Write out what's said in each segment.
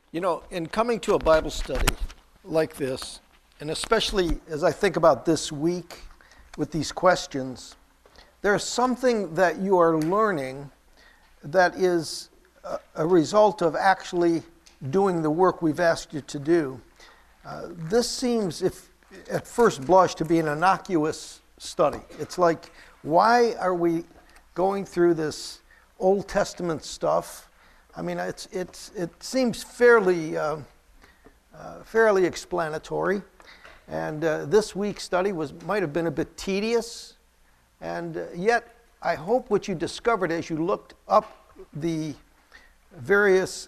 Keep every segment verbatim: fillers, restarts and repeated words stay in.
You know, in coming to a Bible study like this, and especially as I think about this week with these questions, there's something that you are learning that is a, a result of actually doing the work we've asked you to do. Uh, this seems, if at first blush, to be an innocuous study. It's like, why are we going through this Old Testament stuff? I mean, it's it's it seems fairly uh, uh, fairly explanatory, and uh, this week's study was might have been a bit tedious, and uh, yet I hope what you discovered as you looked up the various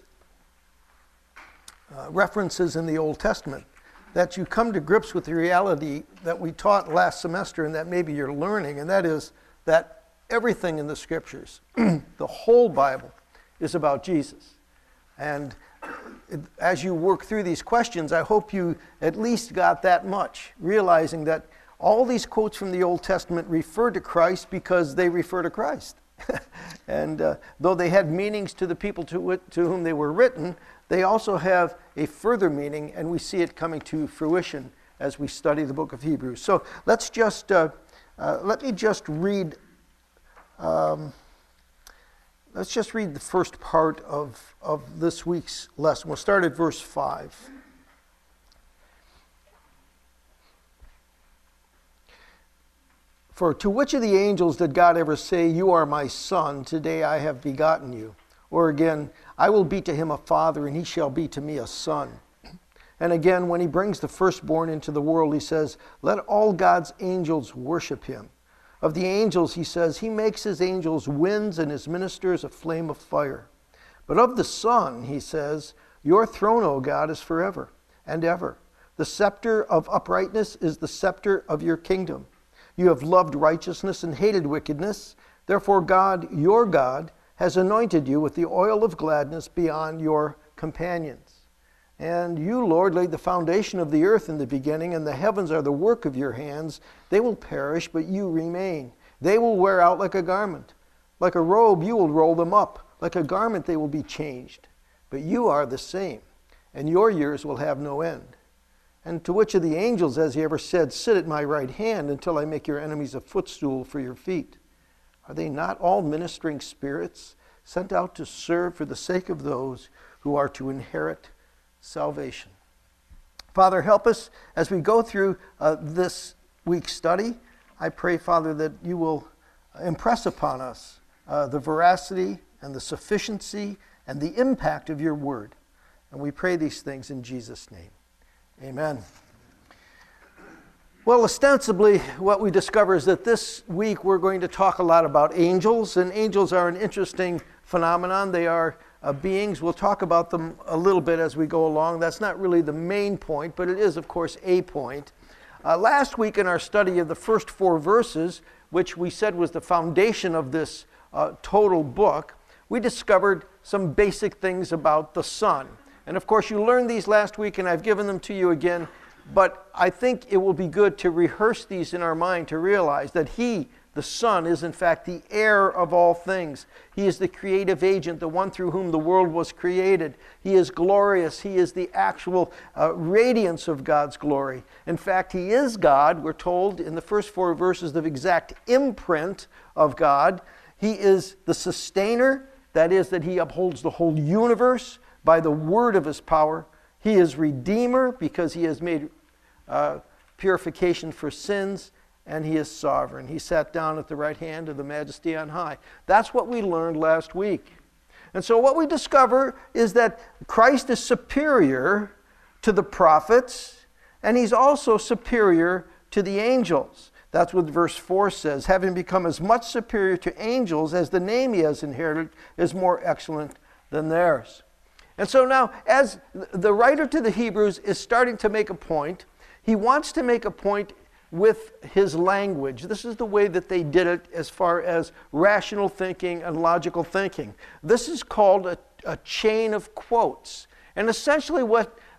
uh, references in the Old Testament, that you come to grips with the reality that we taught last semester, and that maybe you're learning, and that is that everything in the Scriptures, the whole Bible, is about Jesus. And as you work through these questions, I hope you at least got that much, realizing that all these quotes from the Old Testament refer to Christ because they refer to Christ. and uh, though they had meanings to the people to, it, to whom they were written, they also have a further meaning, and we see it coming to fruition as we study the book of Hebrews. So let's just, uh, uh, let me just read um, Let's just read the first part of, of this week's lesson. We'll start at verse five. For to which of the angels did God ever say, "You are my son, today I have begotten you"? Or again, "I will be to him a father, and he shall be to me a son"? And again, when he brings the firstborn into the world, he says, "Let all God's angels worship him." Of the angels, he says, "He makes his angels winds and his ministers a flame of fire." But of the Son, he says, "Your throne, O God, is forever and ever. The scepter of uprightness is the scepter of your kingdom. You have loved righteousness and hated wickedness. Therefore God, your God, has anointed you with the oil of gladness beyond your companions. And you, Lord, laid the foundation of the earth in the beginning, and the heavens are the work of your hands. They will perish, but you remain. They will wear out like a garment. Like a robe, you will roll them up. Like a garment, they will be changed. But you are the same, and your years will have no end. And to which of the angels has he ever said, 'Sit at my right hand until I make your enemies a footstool for your feet'? Are they not all ministering spirits sent out to serve for the sake of those who are to inherit salvation?" Father, help us as we go through uh, this week's study. I pray, Father, that you will impress upon us uh, the veracity and the sufficiency and the impact of your word. And we pray these things in Jesus' name. Amen. Well, ostensibly, what we discover is that this week we're going to talk a lot about angels, and angels are an interesting phenomenon. They are Uh, beings. We'll talk about them a little bit as we go along. That's not really the main point, but it is, of course, a point. Uh, last week in our study of the first four verses, which we said was the foundation of this uh, total book, we discovered some basic things about the Son. And of course, you learned these last week, and I've given them to you again, but I think it will be good to rehearse these in our mind to realize that He, the Son, is in fact the heir of all things. He is the creative agent, the one through whom the world was created. He is glorious. He is the actual uh, radiance of God's glory. In fact, He is God. We're told in the first four verses the exact imprint of God. He is the sustainer. That is, that He upholds the whole universe by the word of His power. He is Redeemer because He has made uh, purification for sins. And He is sovereign. He sat down at the right hand of the Majesty on high. That's what we learned last week. And so what we discover is that Christ is superior to the prophets, and He's also superior to the angels. That's what verse four says. Having become as much superior to angels as the name He has inherited is more excellent than theirs. And so now, as the writer to the Hebrews is starting to make a point, he wants to make a point with his language. This is the way that they did it as far as rational thinking and logical thinking. This is called a, a chain of quotes. And essentially what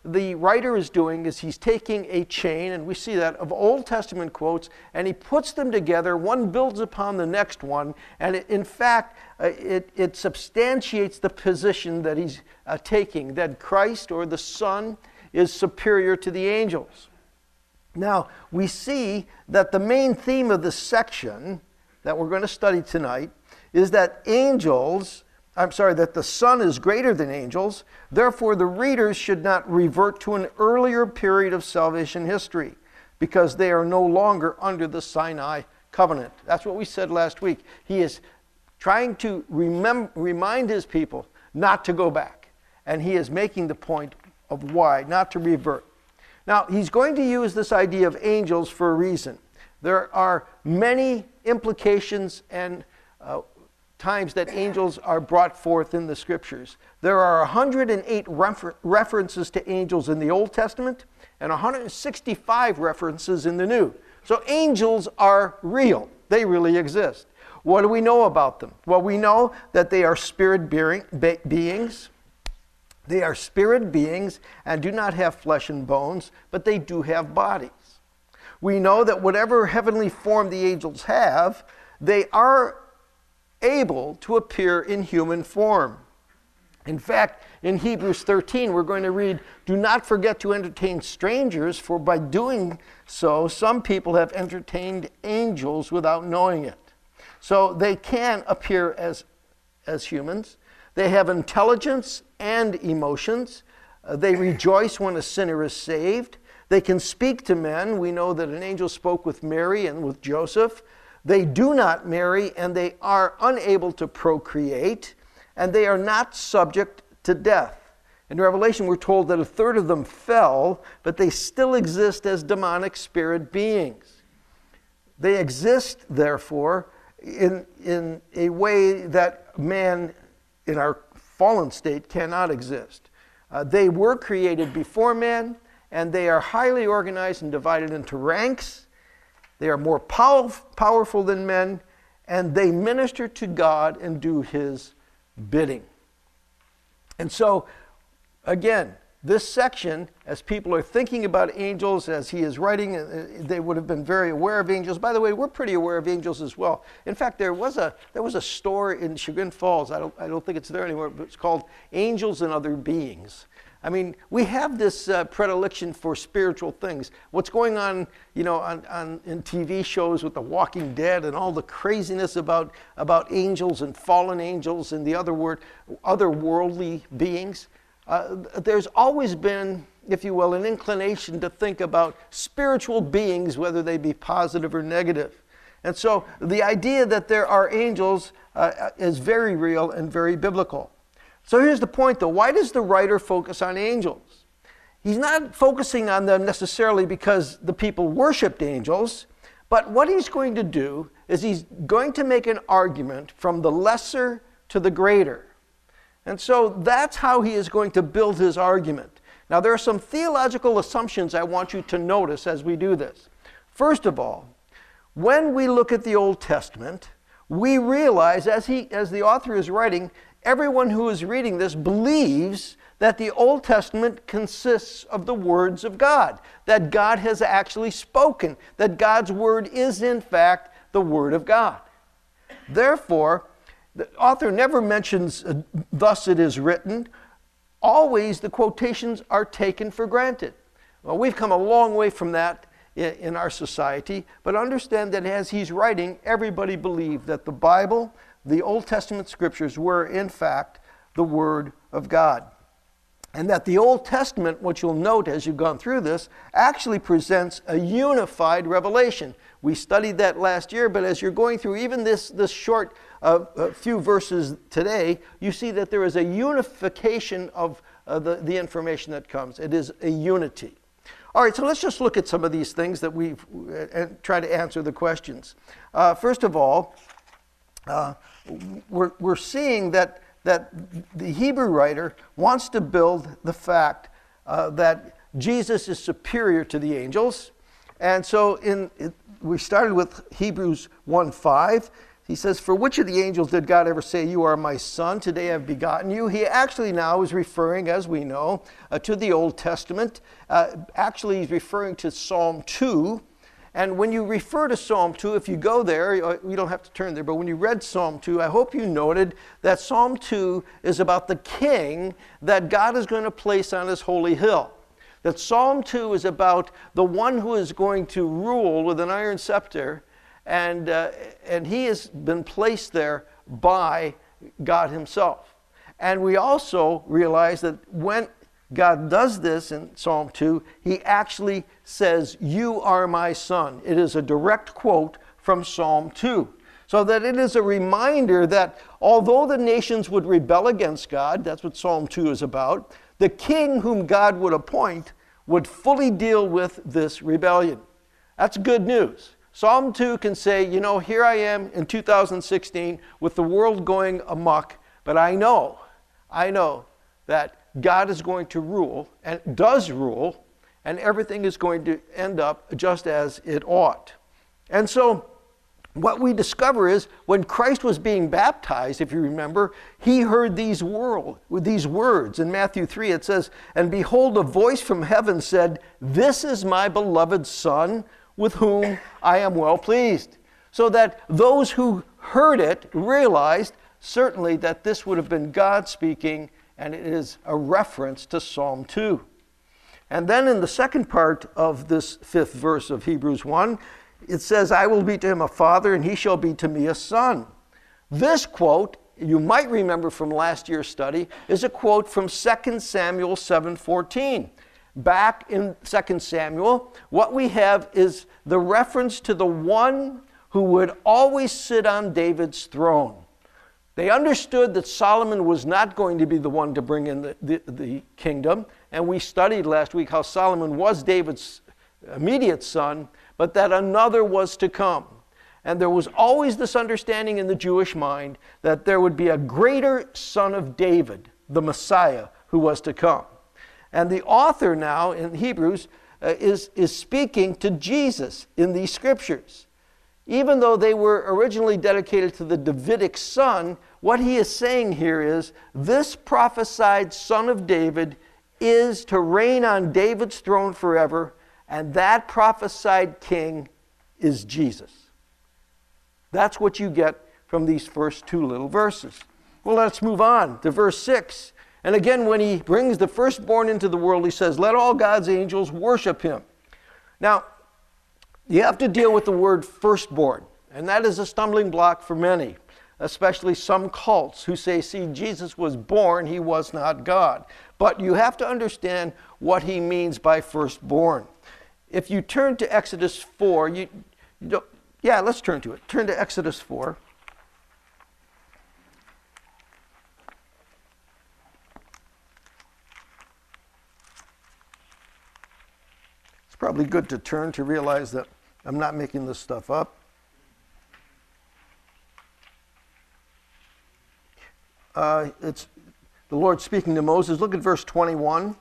the writer is doing is he's taking a chain, and we see that, of Old Testament quotes, and he puts them together. One builds upon the next one, and it, in fact, uh, it, it substantiates the position that he's uh, taking, that Christ or the Son is superior to the angels. Now, we see that the main theme of this section that we're going to study tonight is that angels, I'm sorry, that the Son is greater than angels. Therefore, the readers should not revert to an earlier period of salvation history because they are no longer under the Sinai covenant. That's what we said last week. He is trying to remem- remind his people not to go back. And he is making the point of why, not to revert. Now, he's going to use this idea of angels for a reason. There are many implications and uh, times that angels are brought forth in the scriptures. There are one hundred eight refer- references to angels in the Old Testament and one hundred sixty-five references in the New. So angels are real. They really exist. What do we know about them? Well, we know that they are spirit bearing, be- beings. They are spirit beings and do not have flesh and bones, but they do have bodies. We know that whatever heavenly form the angels have, they are able to appear in human form. In fact, in Hebrews thirteen, we're going to read, "Do not forget to entertain strangers, for by doing so, some people have entertained angels without knowing it." So they can appear as, as humans. They have intelligence and emotions. Uh, they rejoice when a sinner is saved. They can speak to men. We know that an angel spoke with Mary and with Joseph. They do not marry, and they are unable to procreate, and they are not subject to death. In Revelation, we're told that a third of them fell, but they still exist as demonic spirit beings. They exist, therefore, in, in a way that man in our fallen state cannot exist. Uh, they were created before man, and they are highly organized and divided into ranks. They are more pow- powerful than men, and they minister to God and do his bidding. And so, again, this section, as people are thinking about angels, as he is writing, uh, they would have been very aware of angels. By the way, we're pretty aware of angels as well. In fact, there was a there was a store in Chagrin Falls. I don't I don't think it's there anymore, but it's called Angels and Other Beings. I mean, we have this uh, predilection for spiritual things. What's going on, you know, on, on in T V shows with The Walking Dead and all the craziness about about angels and fallen angels and the other word, otherworldly beings. Uh, there's always been, if you will, an inclination to think about spiritual beings, whether they be positive or negative. And so the idea that there are angels uh, is very real and very biblical. So here's the point, though. Why does the writer focus on angels? He's not focusing on them necessarily because the people worshipped angels, but what he's going to do is he's going to make an argument from the lesser to the greater. And so that's how he is going to build his argument. Now, there are some theological assumptions I want you to notice as we do this. First of all, when we look at the Old Testament, we realize, as he, as the author is writing, everyone who is reading this believes that the Old Testament consists of the words of God, that God has actually spoken, that God's word is in fact the word of God. Therefore, the author never mentions, uh, thus it is written. Always the quotations are taken for granted. Well, we've come a long way from that in, in our society, but understand that as he's writing, everybody believed that the Bible, the Old Testament scriptures, were in fact the Word of God. And that the Old Testament, what you'll note as you've gone through this, actually presents a unified revelation. We studied that last year, but as you're going through even this, this short uh, uh, few verses today, you see that there is a unification of uh, the, the information that comes. It is a unity. All right, so let's just look at some of these things that we've uh, and try to answer the questions. Uh, first of all, uh, we're, we're seeing that that the Hebrew writer wants to build the fact uh, that Jesus is superior to the angels. And so in it, we started with Hebrews one five. he says, for which of the angels did God ever say, you are my son, today I've begotten you? He actually now is referring, as we know, uh, to the Old Testament. Uh, actually, he's referring to Psalm two. And when you refer to Psalm two, if you go there, you don't have to turn there, but when you read Psalm two, I hope you noted that Psalm two is about the king that God is going to place on his holy hill. That Psalm two is about the one who is going to rule with an iron scepter, and, uh, and he has been placed there by God himself. And we also realize that when God does this in Psalm two, he actually says, you are my son. It is a direct quote from Psalm two. So that it is a reminder that although the nations would rebel against God, that's what Psalm two is about, the king whom God would appoint would fully deal with this rebellion. That's good news. Psalm two can say, you know, here I am in two thousand sixteen with the world going amok, but I know, I know that God is going to rule and does rule, and everything is going to end up just as it ought. And so what we discover is when Christ was being baptized, if you remember, he heard these, world, these words. In Matthew three it says, and behold, a voice from heaven said, this is my beloved Son, with whom I am well pleased. So that those who heard it realized certainly that this would have been God speaking, and it is a reference to Psalm two. And then in the second part of this fifth verse of Hebrews one, it says, I will be to him a father, and he shall be to me a son. This quote, you might remember from last year's study, is a quote from Second Samuel seven fourteen. Back in Second Samuel, what we have is the reference to the one who would always sit on David's throne. They understood that Solomon was not going to be the one to bring in the, the, the kingdom, and we studied last week how Solomon was David's immediate son, but that another was to come. And there was always this understanding in the Jewish mind that there would be a greater son of David, the Messiah, who was to come. And the author now in Hebrews uh, is, is speaking to Jesus in these scriptures. Even though they were originally dedicated to the Davidic son, what he is saying here is, this prophesied son of David is to reign on David's throne forever, and that prophesied king is Jesus. That's what you get from these first two little verses. Well, let's move on to verse six. And again, when he brings the firstborn into the world, he says, let all God's angels worship him. Now, you have to deal with the word firstborn, and that is a stumbling block for many, especially some cults who say, see, Jesus was born, he was not God. But you have to understand what he means by firstborn. If you turn to Exodus four, you, you don't, yeah, let's turn to it. Turn to Exodus four. It's probably good to turn to realize that I'm not making this stuff up. Uh, it's the Lord speaking to Moses. Look at verse twenty-one.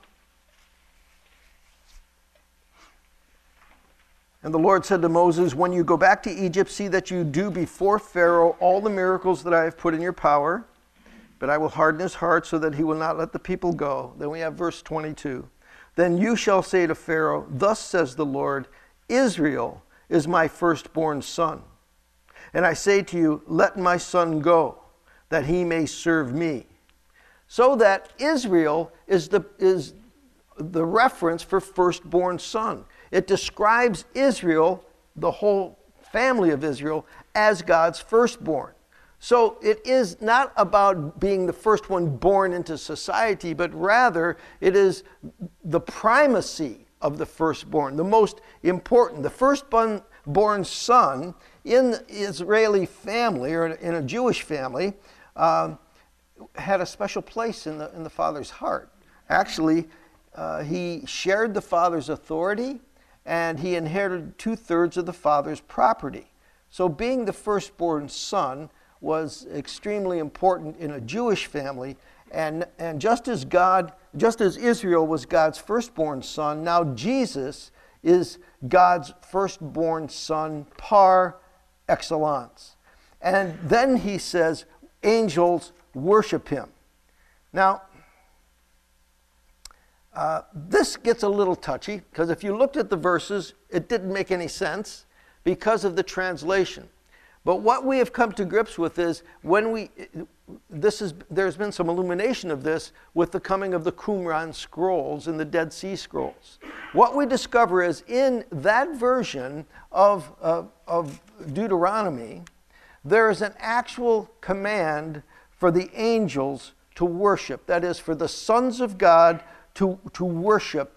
And the Lord said to Moses, when you go back to Egypt, see that you do before Pharaoh all the miracles that I have put in your power, but I will harden his heart so that he will not let the people go. Then we have verse twenty-two. Then you shall say to Pharaoh, thus says the Lord, Israel is my firstborn son. And I say to you, let my son go, that he may serve me. So that Israel is the, is the reference for firstborn son. It describes Israel, the whole family of Israel, as God's firstborn. So it is not about being the first one born into society, but rather it is the primacy of the firstborn, the most important. The firstborn son in the Israeli family, or in a Jewish family, um, had a special place in the, in the father's heart. Actually, uh, he shared the father's authority, and he inherited two-thirds of the father's property. So being the firstborn son was extremely important in a Jewish family, and, and just as God, just as Israel was God's firstborn son, now Jesus is God's firstborn son par excellence. And then he says, angels worship him. Now, uh, this gets a little touchy, because if you looked at the verses, it didn't make any sense because of the translation. But what we have come to grips with is when we, this is, there's been some illumination of this with the coming of the Qumran scrolls and the Dead Sea Scrolls. What we discover is in that version of, uh, of Deuteronomy, there is an actual command for the angels to worship. That is, for the sons of God to, to worship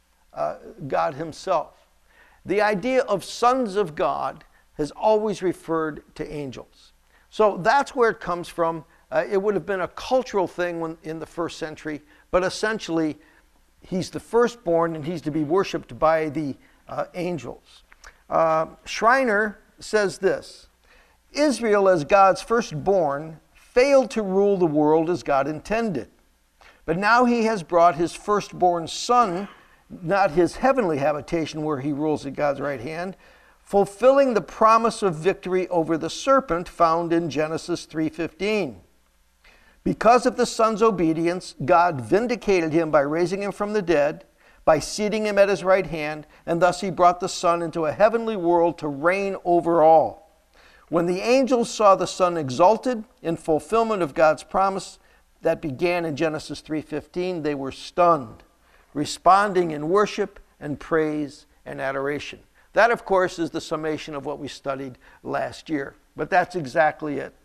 uh, God himself. The idea of sons of God has always referred to angels. So that's where it comes from. Uh, it would have been a cultural thing when, in the first century, but essentially, he's the firstborn and he's to be worshipped by the uh, angels. Uh, Schreiner says this: Israel, as God's firstborn, failed to rule the world as God intended. But now he has brought his firstborn son, not his heavenly habitation where he rules at God's right hand, fulfilling the promise of victory over the serpent found in Genesis three fifteen. Because of the son's obedience, God vindicated him by raising him from the dead, by seating him at his right hand, and thus he brought the son into a heavenly world to reign over all. When the angels saw the son exalted in fulfillment of God's promise that began in Genesis three fifteen, they were stunned, responding in worship and praise and adoration. That, of course, is the summation of what we studied last year. But that's exactly it.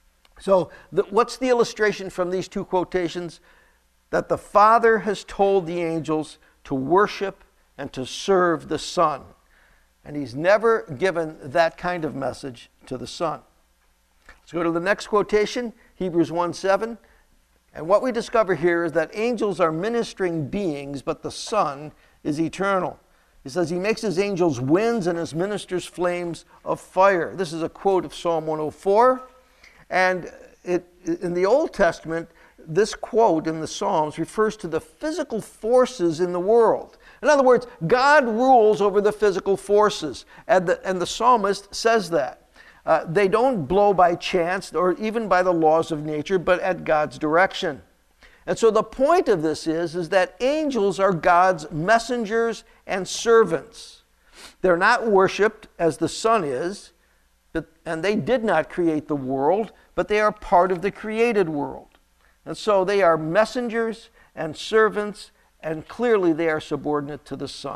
So the, what's the illustration from these two quotations? That the Father has told the angels to worship and to serve the Son. And he's never given that kind of message to the Son. Let's go to the next quotation, Hebrews one seven. And what we discover here is that angels are ministering beings, but the Son is eternal. He says he makes his angels winds and his ministers flames of fire. This is a quote of Psalm one oh four. And it, in the Old Testament, this quote in the Psalms refers to the physical forces in the world. In other words, God rules over the physical forces. And the, and the psalmist says that. Uh, they don't blow by chance or even by the laws of nature, but at God's direction. And so the point of this is, is that angels are God's messengers and servants. They're not worshipped as the Son is, but, and they did not create the world, but they are part of the created world. And so they are messengers and servants, and clearly they are subordinate to the Son.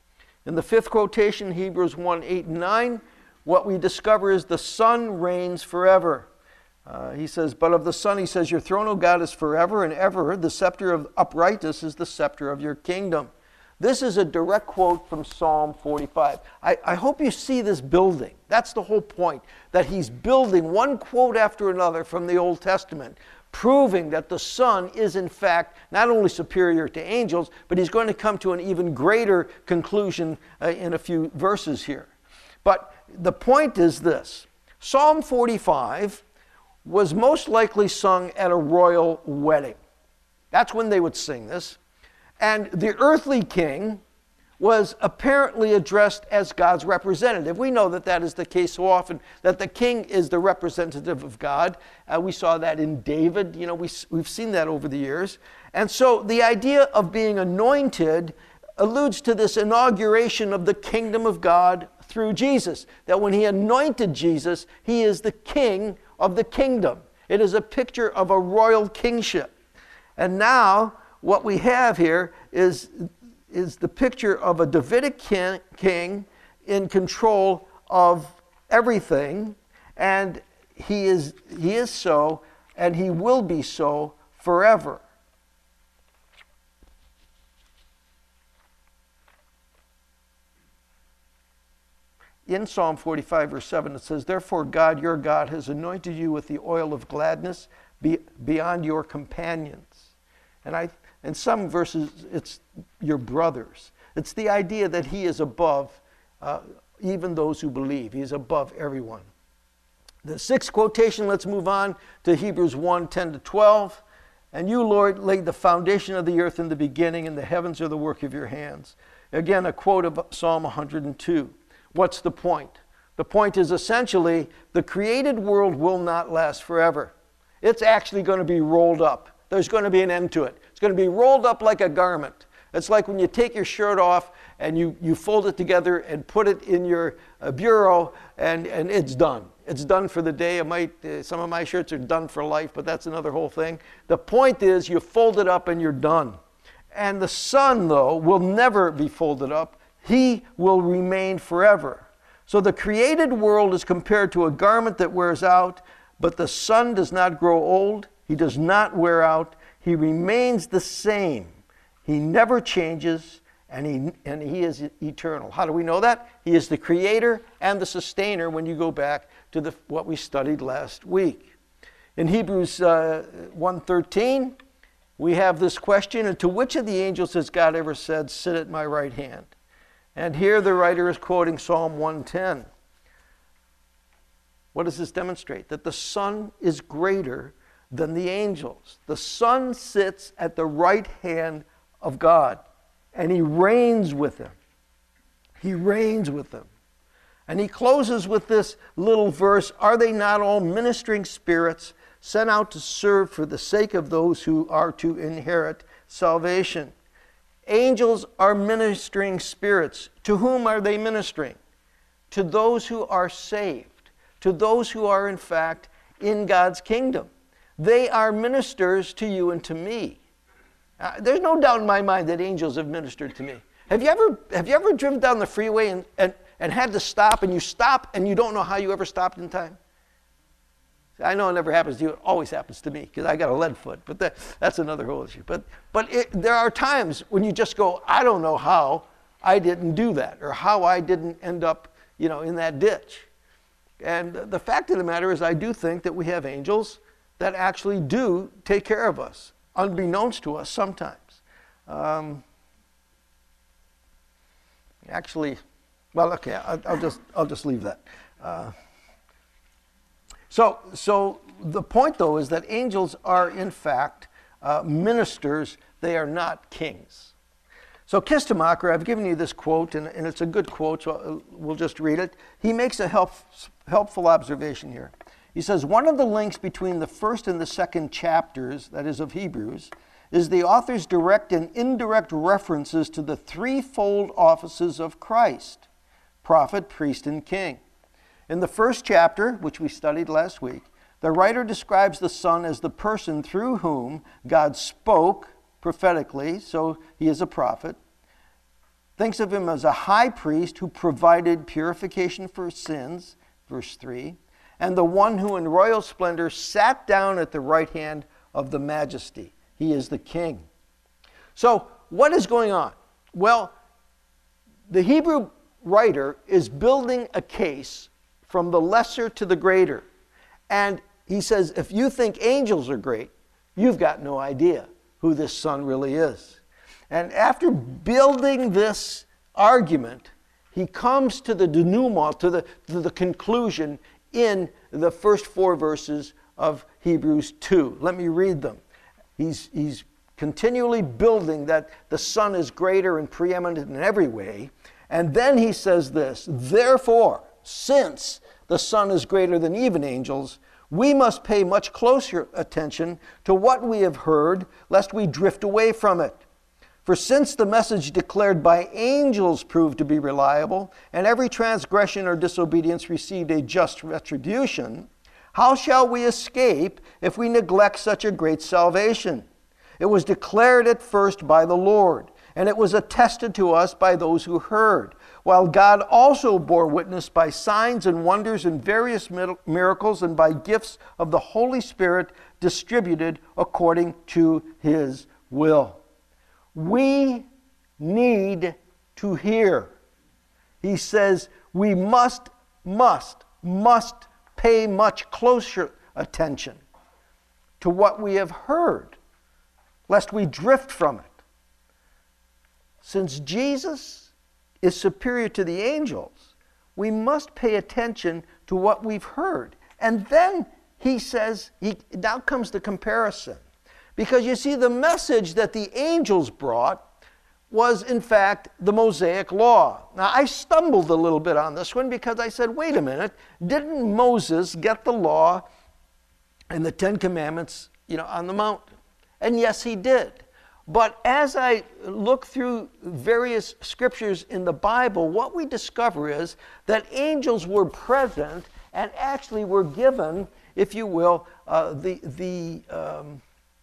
In the fifth quotation, Hebrews one eight and nine, what we discover is the Son reigns forever. Uh, he says, but of the Son, he says, your throne, O God, is forever and ever. The scepter of uprightness is the scepter of your kingdom. This is a direct quote from Psalm forty-five. I, I hope you see this building. That's the whole point, that he's building one quote after another from the Old Testament, proving that the Son is in fact not only superior to angels, but he's going to come to an even greater conclusion uh, in a few verses here. But the point is this: Psalm forty-five was most likely sung at a royal wedding. That's when they would sing this. And the earthly king was apparently addressed as God's representative. We know that that is the case so often, that the king is the representative of God. Uh, we saw that in David. You know, we, we've seen that over the years. And so the idea of being anointed alludes to this inauguration of the kingdom of God through Jesus. That when he anointed Jesus, he is the king of the kingdom. It is a picture of a royal kingship. And now what we have here is, is the picture of a Davidic king, king in control of everything, and he is, he is so, and he will be so forever. In Psalm forty-five, verse seven, it says, therefore God, your God, has anointed you with the oil of gladness be, beyond your companions. And I, in some verses, it's your brothers. It's the idea that he is above uh, even those who believe. He is above everyone. The sixth quotation, let's move on to Hebrews one, ten to twelve. And you, Lord, laid the foundation of the earth in the beginning, and the heavens are the work of your hands. Again, a quote of Psalm one hundred two. What's the point? The The point is essentially the created world will not last forever. It's actually going to be rolled up. There's going to be an end to it. It's going to be rolled up like a garment. It's like when you take your shirt off and you, you fold it together and put it in your uh, bureau, and, and it's done. It's done for the day. It might, uh, some of my shirts are done for life, but that's another whole thing. The point is you fold it up and you're done. And the Son, though, will never be folded up. He will remain forever. So the created world is compared to a garment that wears out, but the Son does not grow old. He does not wear out. He remains the same. He never changes, and he, and he is eternal. How do we know that? He is the creator and the sustainer when you go back to the, what we studied last week. In Hebrews uh, one thirteen, we have this question, and to which of the angels has God ever said, sit at my right hand? And here the writer is quoting Psalm one ten. What does this demonstrate? That the Son is greater than the angels. The Son sits at the right hand of God, and he reigns with him. He reigns with them. And he closes with this little verse, are they not all ministering spirits sent out to serve for the sake of those who are to inherit salvation? Angels are ministering spirits. To whom are they ministering? To those who are saved, to those who are in fact in God's kingdom. They are ministers to you and to me. Uh, there's no doubt in my mind that angels have ministered to me. Have you ever, have you ever driven down the freeway and, and, and had to stop, and you stop and you don't know how you ever stopped in time? I know it never happens to you. It always happens to me because I got a lead foot, but that, that's another whole issue. But, but it, there are times when you just go, I don't know how I didn't do that, or how I didn't end up, you know, in that ditch. And the fact of the matter is, I do think that we have angels that actually do take care of us, unbeknownst to us sometimes. Um, actually, well, okay, I'll, I'll just I'll just leave that. Uh, so, so the point, though, is that angels are in fact uh, ministers. They are not kings. So Kistemacher, I've given you this quote, and, and it's a good quote, so we'll just read it. He makes a help, helpful observation here. He says, one of the links between the first and the second chapters, that is of Hebrews, is the author's direct and indirect references to the threefold offices of Christ: prophet, priest, and king. In the first chapter, which we studied last week, the writer describes the Son as the person through whom God spoke prophetically, so he is a prophet. Thinks of him as a high priest who provided purification for sins, verse three, and the one who in royal splendor sat down at the right hand of the majesty. He is the king. So what is going on? Well, the Hebrew writer is building a case from the lesser to the greater. And he says, if you think angels are great, you've got no idea who this Son really is. And after building this argument, he comes to the denouement, to the, to the conclusion in the first four verses of Hebrews two. Let me read them. He's, he's continually building that the Son is greater and preeminent in every way. And then he says this, therefore, since the Son is greater than even angels, we must pay much closer attention to what we have heard, lest we drift away from it. For since the message declared by angels proved to be reliable, and every transgression or disobedience received a just retribution, how shall we escape if we neglect such a great salvation? It was declared at first by the Lord, and it was attested to us by those who heard, while God also bore witness by signs and wonders and various miracles and by gifts of the Holy Spirit distributed according to his will. We need to hear. He says we must, must, must pay much closer attention to what we have heard, lest we drift from it. Since Jesus is superior to the angels, we must pay attention to what we've heard. And then he says, he, now comes the comparison. Because you see, the message that the angels brought was in fact the Mosaic law. Now I stumbled a little bit on this one because I said, wait a minute, didn't Moses get the law and the Ten Commandments, you know, on the mountain? And yes, he did. But as I look through various scriptures in the Bible, what we discover is that angels were present and actually were given, if you will, uh, the, the um,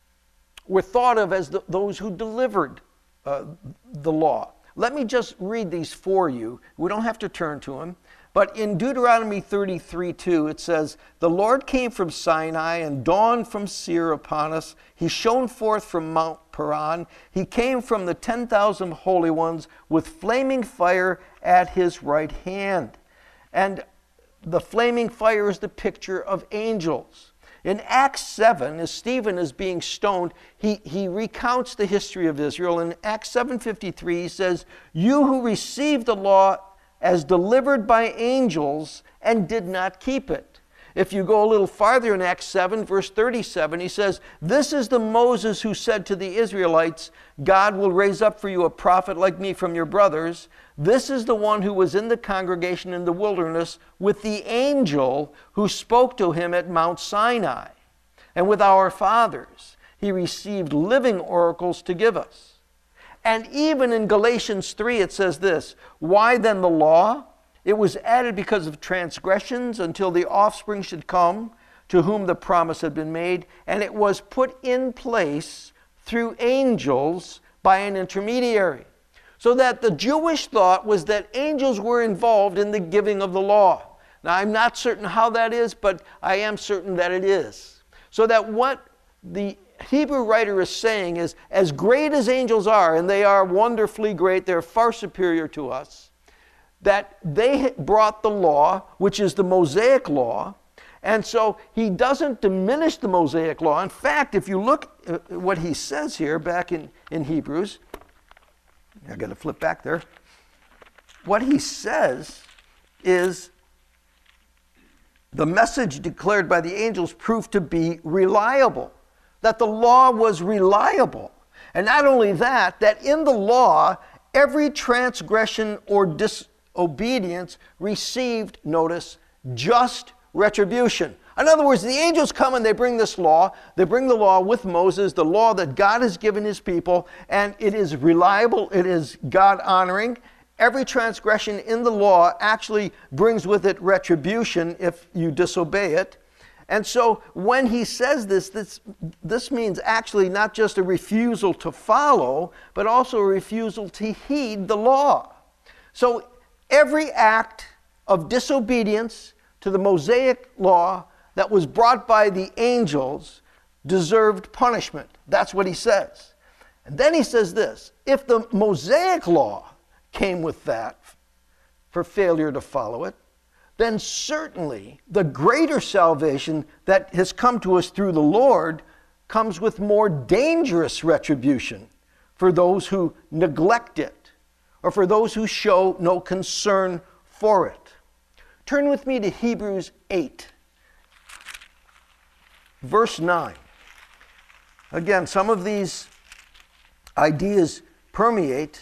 were thought of as the, those who delivered uh, the law. Let me just read these for you. We don't have to turn to them. But in Deuteronomy thirty-three two, it says, "The Lord came from Sinai and dawned from Seir upon us. He shone forth from Mount Paran. He came from the ten thousand holy ones with flaming fire at his right hand." And the flaming fire is the picture of angels. In Acts seven, as Stephen is being stoned, he, he recounts the history of Israel. In Acts seven fifty-three, he says, "You who received the law as delivered by angels and did not keep it." If you go a little farther in Acts seven, verse thirty-seven, he says, "This is the Moses who said to the Israelites, 'God will raise up for you a prophet like me from your brothers.' This is the one who was in the congregation in the wilderness with the angel who spoke to him at Mount Sinai. And with our fathers, he received living oracles to give us." And even in Galatians three, it says this, "Why then the law? It was added because of transgressions until the offspring should come to whom the promise had been made. And it was put in place through angels by an intermediary." So that the Jewish thought was that angels were involved in the giving of the law. Now, I'm not certain how that is, but I am certain that it is. So that what the Hebrew writer is saying is, as great as angels are, and they are wonderfully great, they're far superior to us, that they brought the law, which is the Mosaic law, and so he doesn't diminish the Mosaic law. In fact, if you look at what he says here back in, in Hebrews, I got to flip back there. What he says is, the message declared by the angels proved to be reliable. That the law was reliable. And not only that, that in the law, every transgression or disobedience received, notice, just retribution. In other words, the angels come and they bring this law. They bring the law with Moses, the law that God has given his people, and it is reliable, it is God-honoring. Every transgression in the law actually brings with it retribution if you disobey it. And so when he says this, this, this means actually not just a refusal to follow, but also a refusal to heed the law. So every act of disobedience to the Mosaic law that was brought by the angels deserved punishment. That's what he says. And then he says this, if the Mosaic law came with that for failure to follow it, then certainly the greater salvation that has come to us through the Lord comes with more dangerous retribution for those who neglect it or for those who show no concern for it. Turn with me to Hebrews eight, verse nine. Again, some of these ideas permeate.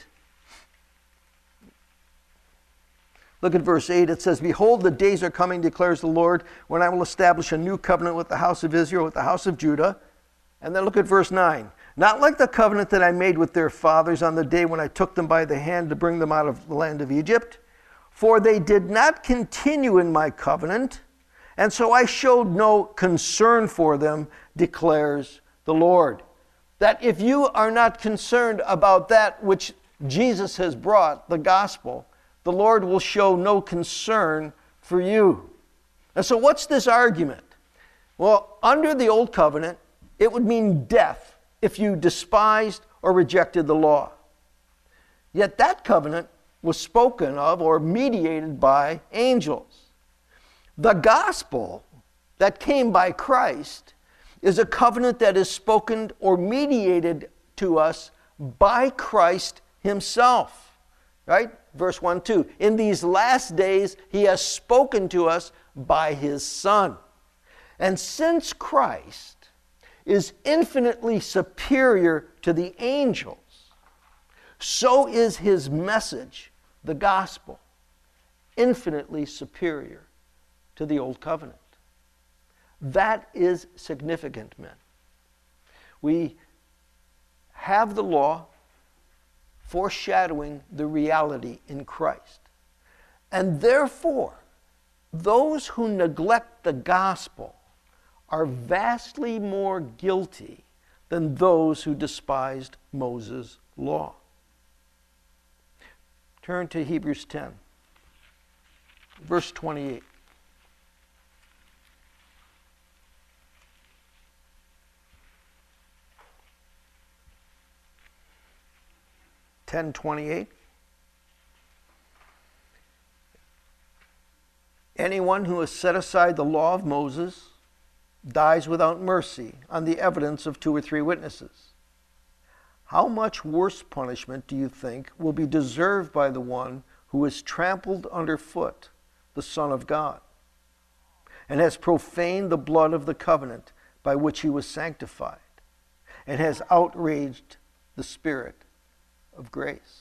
Look at verse eight. It says, "Behold, the days are coming, declares the Lord, when I will establish a new covenant with the house of Israel, with the house of Judah." And then look at verse nine. "Not like the covenant that I made with their fathers on the day when I took them by the hand to bring them out of the land of Egypt. For they did not continue in my covenant, and so I showed no concern for them, declares the Lord." That if you are not concerned about that which Jesus has brought, the gospel, the Lord will show no concern for you. And so what's this argument? Well, under the old covenant, it would mean death if you despised or rejected the law. Yet that covenant was spoken of or mediated by angels. The gospel that came by Christ is a covenant that is spoken or mediated to us by Christ himself. Right? Verse one, two. "In these last days, he has spoken to us by his Son." And since Christ is infinitely superior to the angels, so is his message, the gospel, infinitely superior to the old covenant. That is significant, men. We have the law foreshadowing the reality in Christ. And therefore, those who neglect the gospel are vastly more guilty than those who despised Moses' law. Turn to Hebrews ten, verse twenty-eight. ten twenty-eight. Anyone who has set aside the law of Moses dies without mercy on the evidence of two or three witnesses. How much worse punishment do you think will be deserved by the one who has trampled underfoot the Son of God and has profaned the blood of the covenant by which he was sanctified and has outraged the Spirit of grace?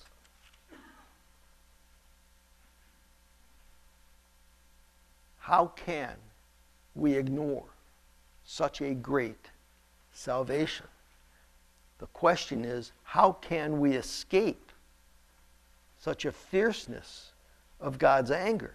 How can we ignore such a great salvation? The question is, how can we escape such a fierceness of God's anger?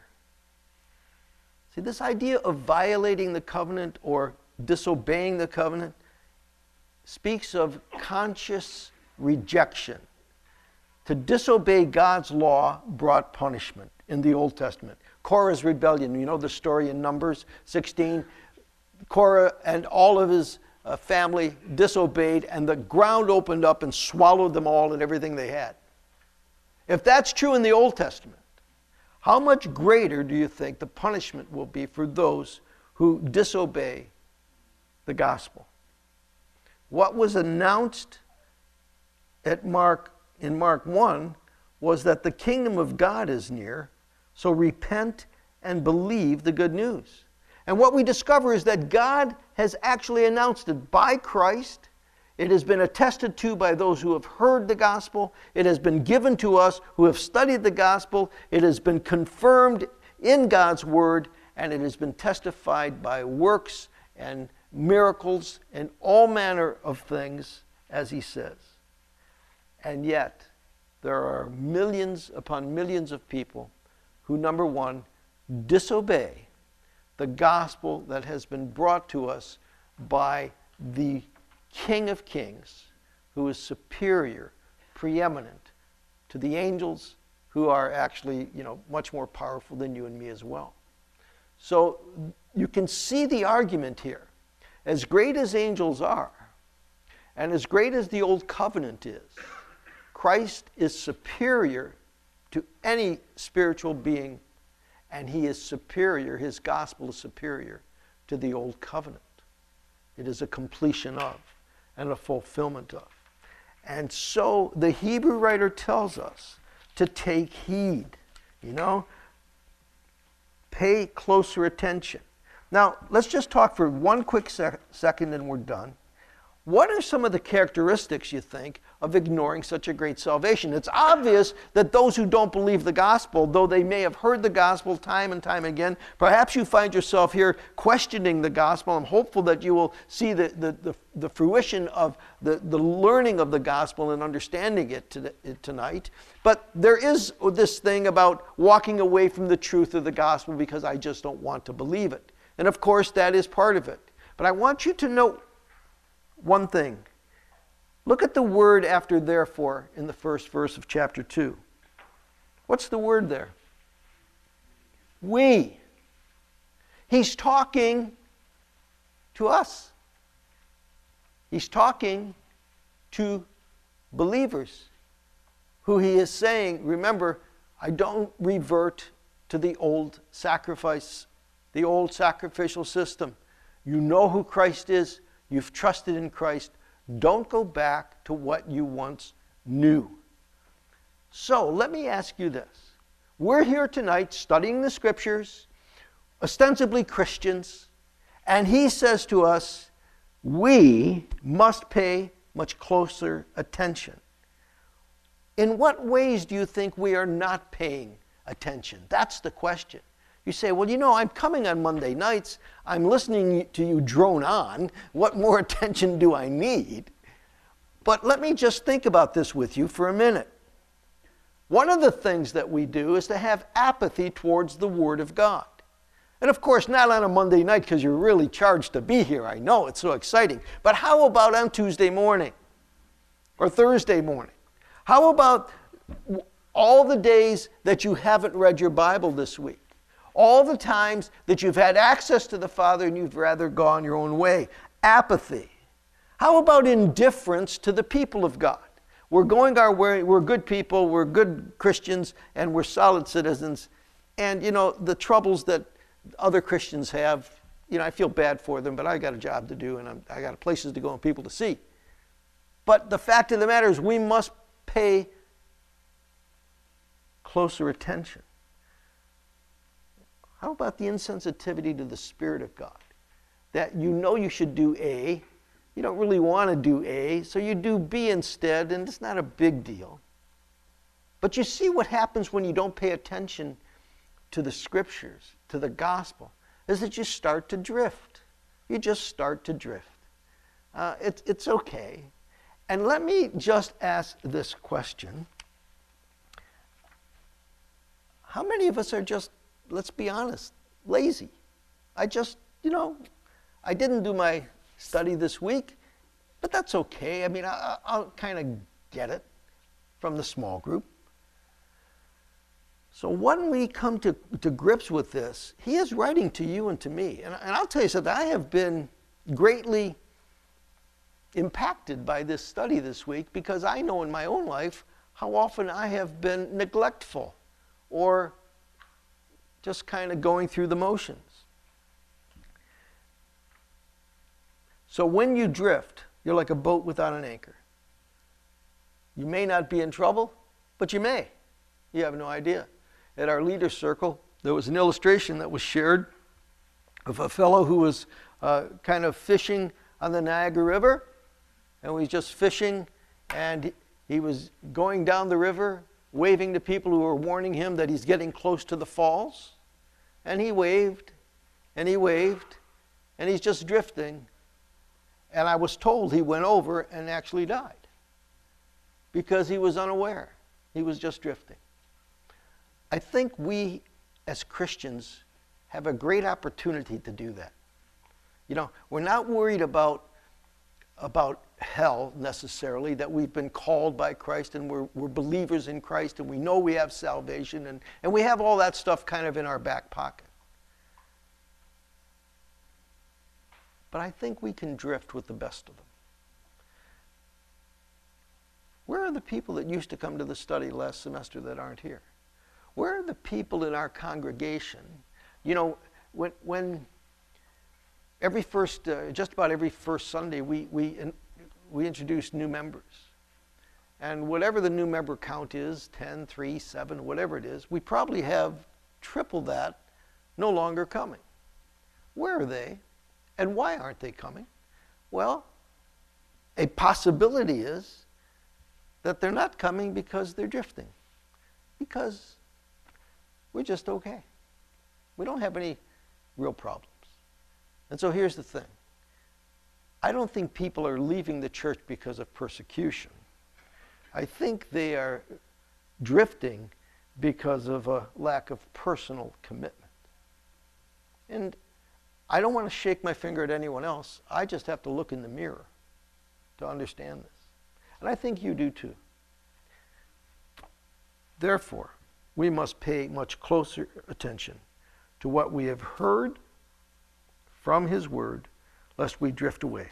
See, this idea of violating the covenant or disobeying the covenant speaks of conscious rejection. To disobey God's law brought punishment in the Old Testament. Korah's rebellion, you know the story in Numbers sixteen. Korah and all of his uh, family disobeyed, and the ground opened up and swallowed them all and everything they had. If that's true in the Old Testament, how much greater do you think the punishment will be for those who disobey the gospel? What was announced at Mark in Mark one was that the kingdom of God is near, so repent and believe the good news. And what we discover is that God has actually announced it by Christ. It has been attested to by those who have heard the gospel. It has been given to us who have studied the gospel. It has been confirmed in God's word, and it has been testified by works and miracles and all manner of things, as he says. And yet, there are millions upon millions of people who, number one, disobey the gospel that has been brought to us by the King of Kings, who is superior, preeminent to the angels, who are actually, you know, much more powerful than you and me as well. So you can see the argument here. As great as angels are, and as great as the old covenant is, Christ is superior to any spiritual being, and he is superior, his gospel is superior to the old covenant. It is a completion of and a fulfillment of. And so the Hebrew writer tells us to take heed, you know, pay closer attention. Now, let's just talk for one quick sec- second and we're done. What are some of the characteristics, you think, of ignoring such a great salvation? It's obvious that those who don't believe the gospel, though they may have heard the gospel time and time again, perhaps you find yourself here questioning the gospel. I'm hopeful that you will see the, the, the, the fruition of the, the learning of the gospel and understanding it, to, it tonight. But there is this thing about walking away from the truth of the gospel because I just don't want to believe it. And of course, that is part of it. But I want you to note one thing. Look at the word after therefore in the first verse of chapter two. What's the word there? We. He's talking to us. He's talking to believers who he is saying, remember, I don't revert to the old sacrifice, the old sacrificial system. You know who Christ is. You've trusted in Christ. Don't go back to what you once knew. So let me ask you this. We're here tonight studying the scriptures, ostensibly Christians, and he says to us, we must pay much closer attention. In what ways do you think we are not paying attention? That's the question. You say, well, you know, I'm coming on Monday nights. I'm listening to you drone on. What more attention do I need? But let me just think about this with you for a minute. One of the things that we do is to have apathy towards the Word of God. And of course, not on a Monday night because you're really charged to be here. I know, it's so exciting. But how about on Tuesday morning or Thursday morning? How about all the days that you haven't read your Bible this week? All the times that you've had access to the Father and you've rather gone your own way. Apathy. How about indifference to the people of God? We're going our way, we're good people, we're good Christians, and we're solid citizens. And, you know, the troubles that other Christians have, you know, I feel bad for them, but I got a job to do and I'm, I got places to go and people to see. But the fact of the matter is we must pay closer attention. How about the insensitivity to the Spirit of God? That you know you should do A, you don't really want to do A, so you do B instead, and it's not a big deal. But you see what happens when you don't pay attention to the Scriptures, to the gospel, is that you start to drift. You just start to drift. Uh, it, it's okay. And let me just ask this question. How many of us are just, let's be honest, lazy? I just, you know, I didn't do my study this week, but that's okay. I mean, I, I'll kind of get it from the small group. So when we come to, to grips with this, he is writing to you and to me. And, and I'll tell you something, I have been greatly impacted by this study this week because I know in my own life how often I have been neglectful or just kind of going through the motions. So when you drift, you're like a boat without an anchor. You may not be in trouble, but you may. You have no idea. At our leader circle, there was an illustration that was shared of a fellow who was uh, kind of fishing on the Niagara River, and he was just fishing, and he was going down the river, waving to people who were warning him that he's getting close to the falls. And he waved, and he waved, and he's just drifting. And I was told he went over and actually died because he was unaware. He was just drifting. I think we as Christians have a great opportunity to do that. You know, we're not worried about, about hell necessarily, that we've been called by Christ and we're, we're believers in Christ and we know we have salvation and, and we have all that stuff kind of in our back pocket. But I think we can drift with the best of them. Where are the people that used to come to the study last semester that aren't here? Where are the people in our congregation? You know, when, when every first, uh, just about every first Sunday, we, we, in, we introduce new members. And whatever the new member count is, ten, three, seven, whatever it is, we probably have triple that no longer coming. Where are they? And why aren't they coming? Well, a possibility is that they're not coming because they're drifting. Because we're just okay. We don't have any real problems. And so here's the thing. I don't think people are leaving the church because of persecution. I think they are drifting because of a lack of personal commitment. And I don't want to shake my finger at anyone else. I just have to look in the mirror to understand this. And I think you do too. Therefore, we must pay much closer attention to what we have heard from his word, lest we drift away.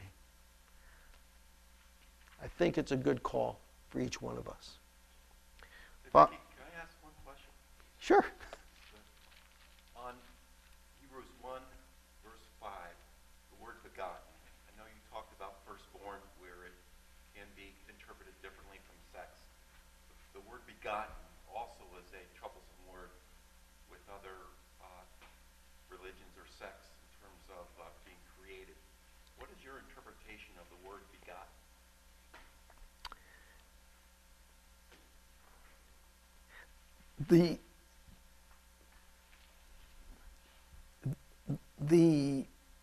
I think it's a good call for each one of us. But, can I ask one question? Sure. On Hebrews one, verse five, the word begotten. I know you talked about firstborn, where it can be interpreted differently from sex. The word begotten also is a troublesome word with other uh, religions or sects in terms of uh, being created. What is your interpretation of the word begotten? The, the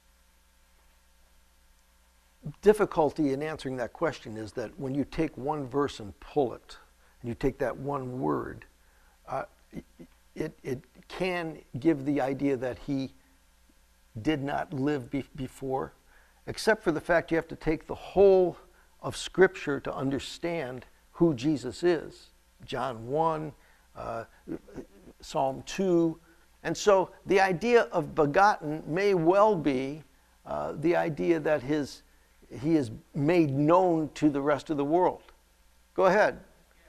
difficulty in answering that question is that when you take one verse and pull it, and you take that one word, uh, it, it can give the idea that he did not live be- before, except for the fact you have to take the whole of Scripture to understand who Jesus is. John one, uh, Psalm two. And so the idea of begotten may well be uh, the idea that his, he is made known to the rest of the world. Go ahead.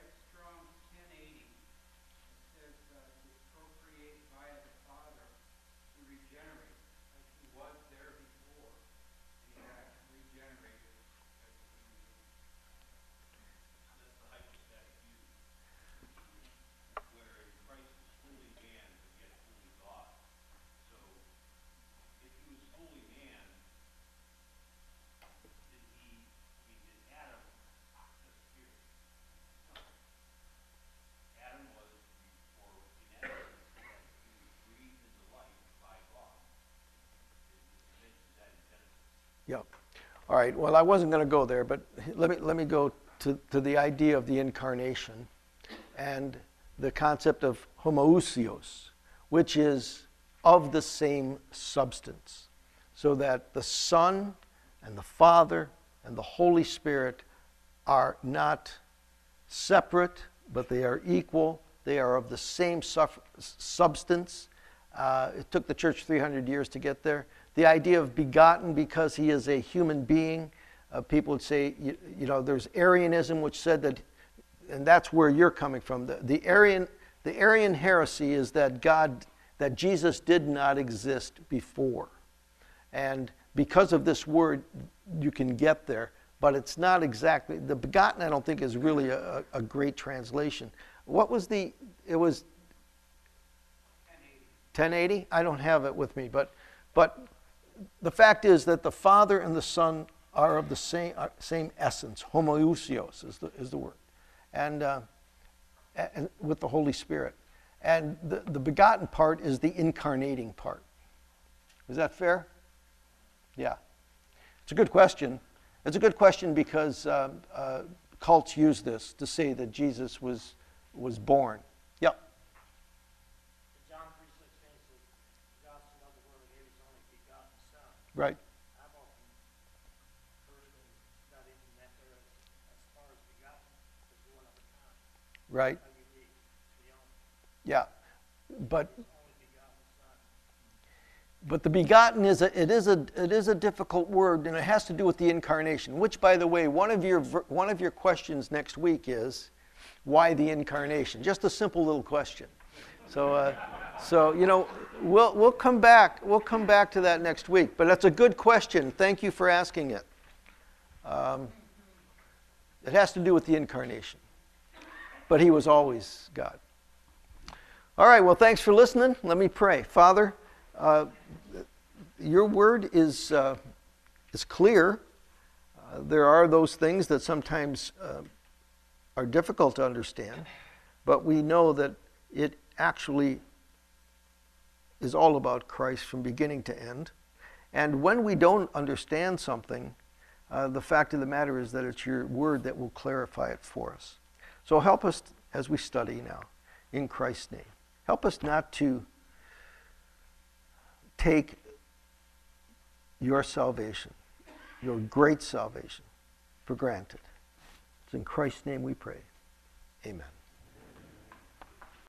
Yeah. All right. Well, I wasn't going to go there, but let me let me go to, to the idea of the incarnation and the concept of homoousios, which is of the same substance, so that the Son and the Father and the Holy Spirit are not separate, but they are equal. They are of the same suf- substance. Uh, it took the church three hundred years to get there. The idea of begotten because he is a human being. Uh, people would say, you, you know, there's Arianism, which said that, and that's where you're coming from. The, the Arian, the Arian heresy is that God, that Jesus did not exist before, and because of this word, you can get there. But it's not exactly the begotten. I don't think is really a, a great translation. What was the? It was ten eighty. I don't have it with me, but but. The fact is that the Father and the Son are of the same uh, same essence. Homoousios is the is the word, and uh, and with the Holy Spirit, and the the begotten part is the incarnating part. Is that fair? Yeah, it's a good question. It's a good question because uh, uh, cults use this to say that Jesus was was born. Yep. Right. I've often heard and got into that there as, as far as begotten is one of a kind. Right. A unique, the only, Yeah. But only begotten Son. but the begotten is a it is a it is a difficult word, and it has to do with the incarnation. Which, by the way, one of your one of your questions next week is, why the incarnation? Just a simple little question. So. Uh, So, you know, we'll we'll come back. We'll come back to that next week. But that's a good question. Thank you for asking it. Um, it has to do with the incarnation. But he was always God. All right, well, thanks for listening. Let me pray. Father, uh, your word is, uh, is clear. Uh, there are those things that sometimes uh, are difficult to understand. But we know that it actually is all about Christ from beginning to end. And when we don't understand something, uh, the fact of the matter is that it's your word that will clarify it for us. So help us as we study now, in Christ's name. Help us not to take your salvation, your great salvation, for granted. It's in Christ's name we pray. Amen.